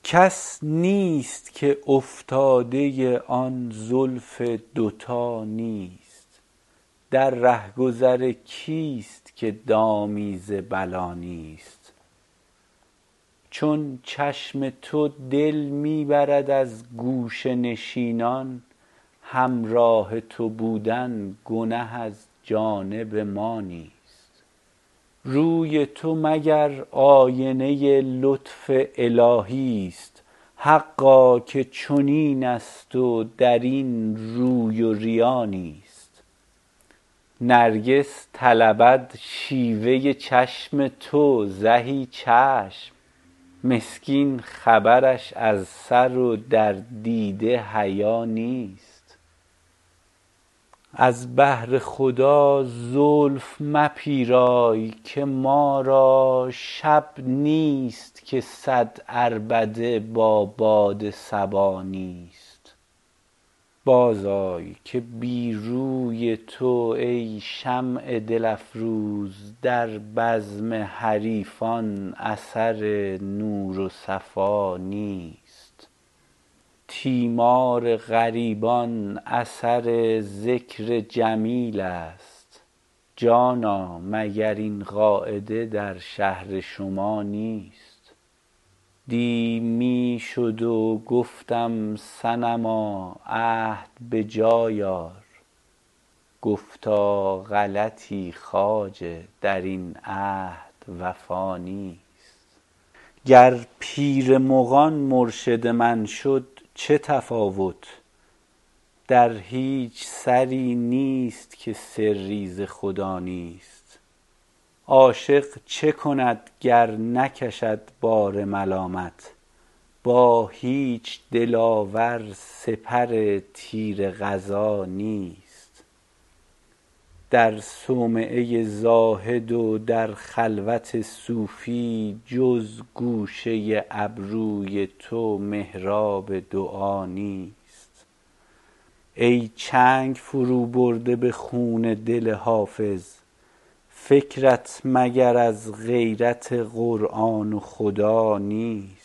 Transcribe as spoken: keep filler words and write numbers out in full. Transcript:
کس نیست که افتاده آن زلف دوتا نیست، در رهگذر کیست که دامی ز بلا نیست. چون چشم تو دل می برد از گوشه نشینان، همراه تو بودن گنه از جانب ما نیست. روی تو مگر آینه لطف الهی است، حقا که چنین است و در این روی و ریا نیست. نرگس طلبد شیوه چشم تو زهی چشم، مسکین خبرش از سر و در دیده حیا نیست. از بهر خدا زلف مپیرای که ما را شب نیست که صد عربده با باد صبا نیست. باز آی که بی روی تو ای شمع دل افروز، در بزم حریفان اثر نور و صفا نیست. تیمار غریبان اثر ذکر جمیل است، جانا مگر این قاعده در شهر شما نیست. دی می شد و گفتم صنما عهد به جای آر، گفتا غلطی خواجه در این عهد وفا نیست. گر پیر مغان مرشد من شد چه تفاوت، در هیچ سری نیست که سری ز خدا نیست. عاشق چه کند گر نکشد بار ملامت، با هیچ دلاور سپر تیر قضا نیست. در صومعه زاهد و در خلوت صوفی، جز گوشه ابروی تو محراب دعا نیست. ای چنگ فرو برده به خون دل حافظ، فکرت مگر از غیرت قرآن و خدا نیست.